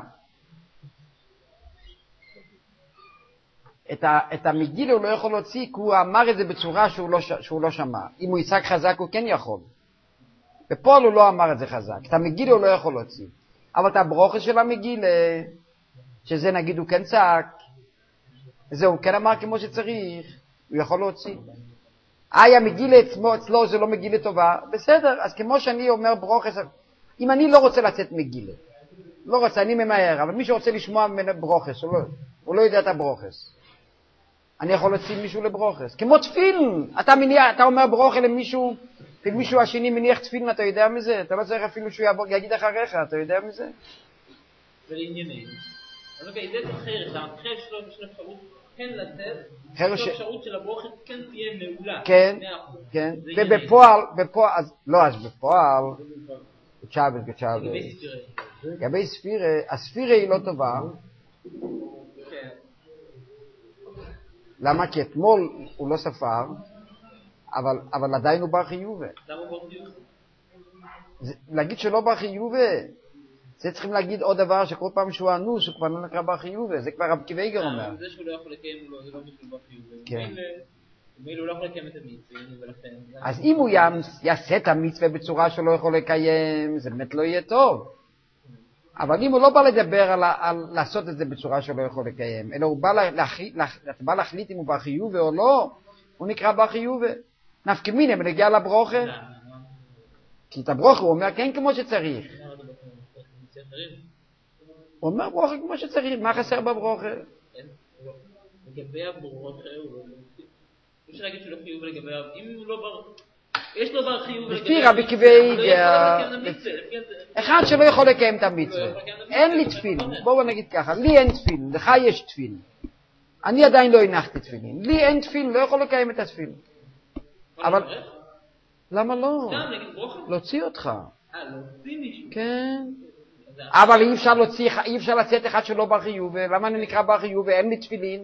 את המגילה הוא לא יכול להוציא, כי הוא אמר את זה בצורה שהוא לא שמע. אם הוא יצעק חזק הוא כן יכול. בפועל הוא לא אמר את זה חזק. את המגילה הוא לא יכול להוציא. אבל את הברוכה של המגילה, שזה נגיד הוא כן צעק, זה הוא כן אמר כמו שצריך, הוא יכול להוציא. המגילה אצלו זה לא מגילה טובה, בסדר, אז כמו שאני אומר ברוכה, אם אני לא רוצה לצאת מגילה, לא רוצה, אני ממהר, אבל מי שרוצה לשמוע ברוכס, הוא לא יודע את הברוכס. אני יכול להוציא מישהו לברוכס. כמו תפילין, אתה אומר ברוכה למישהו, ומישהו השני מניח תפילין, אתה יודע מזה? אתה לא צריך אפילו שהוא יגיד אחריך, אתה יודע מזה?
ולעניינים. אז אוקיי, זה חרש, החרש שלו יש אפשרות כן לצאת, יש אפשרות של הברוכס כן תהיה מעולה.
כן, כן, ובפועל, אז בפועל, גצ'אבל. לגבי ספירה, הספירה היא לא טובה. למה? כי אתמול הוא לא ספר, אבל עדיין הוא בר חיובה. להגיד שלא בר חיובה, זה צריכים להגיד עוד דבר שכל פעם שהוא אנוס, הוא כבר לא נקרא בר חיובה. זה כבר רב קיוויגר אומר.
זה שהוא לא יכול לקיים, זה לא בשביל בר חיובה.
כן.
הוא לא יכול לקיים את המצווה, ולכן...
אז אם הוא יעשה את המצווה בצורה שלא יכול לקיים, זה באמת לא יהיה טוב. אבל אם הוא לא בא לדבר על לעשות את זה בצורה שלא יכול לקיים, אלא הוא בא להחליט אם הוא בר חיובה או לא, הוא נקרא בר חיובה. נפקא מינה בנגיעה לברוכה. כי את הברוכה הוא אומר כן כמו שצריך. הוא אומר ברוכה כמו שצריך, מה חסר בברוכה?
לגבי הברוכה הוא... אפשר להגיד שלא חיוב לגבי... אם הוא לא בר... יש לו בר חיוב לגבי...
לפי רבי קיוויגר... אחד שלא יכול לקיים את המצווה. אין לי תפילין. בואו נגיד ככה, לי אין תפילין, לך יש תפילין. אני עדיין לא הנחתי תפילין. לי אין תפילין, לא יכול לקיים את התפילין. אבל... למה לא? להוציא אותך.
להוציא מישהו?
כן. אבל אי אפשר לצאת אחד שלא בר חיוב. למה אני נקרא בר חיוב? אין לי תפילין.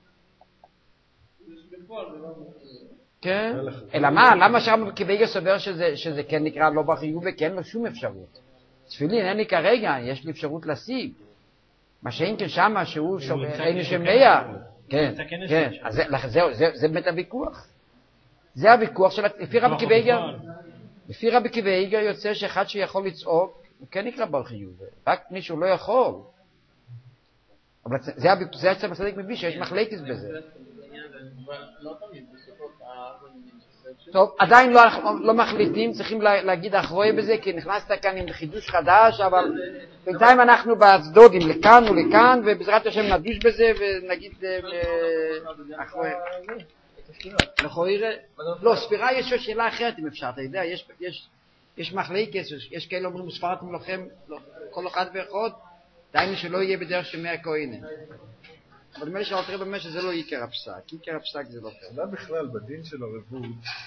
כן. אלא מה? למה שרבי קיוויגר סובר שזה כן נקרא לא בר חיוב וכי אין לו שום אפשרות? תפילין אין לי כרגע, יש לי אפשרות להשיג. מה שאין כן שמה שהוא אין שומע. כן, כן. אז זה באמת הוויכוח. זה הוויכוח של לפי רבי קיוויגר. לפי רבי קיוויגר יוצא שאחד שיכול לצעוק, הוא כן נקרא בר חיוב. רק מי שהוא לא יכול. אבל זה הצד הצדיק מביא שיש מחלקת בזה. טוב, עדיין לא מחליטים, צריכים להגיד אחרוי בזה, כי נכנסת כאן עם חידוש חדש, אבל בינתיים אנחנו באצדודים, לכאן ולכאן, ובעזרת השם נדוש בזה ונגיד אחרוי. לא, ספירה יש שאלה אחרת אם אפשר, אתה יודע, יש מחלקת, יש כאלה אומרים ספרתם לכם, כל אחד ואחד, דיינו שלא יהיה בדרך שמי הכהנים. אבל נדמה לי שאתה תראה באמת שזה לא עיקר הפסק, עיקר הפסק זה לא טוב.
בכלל בדין של הרבות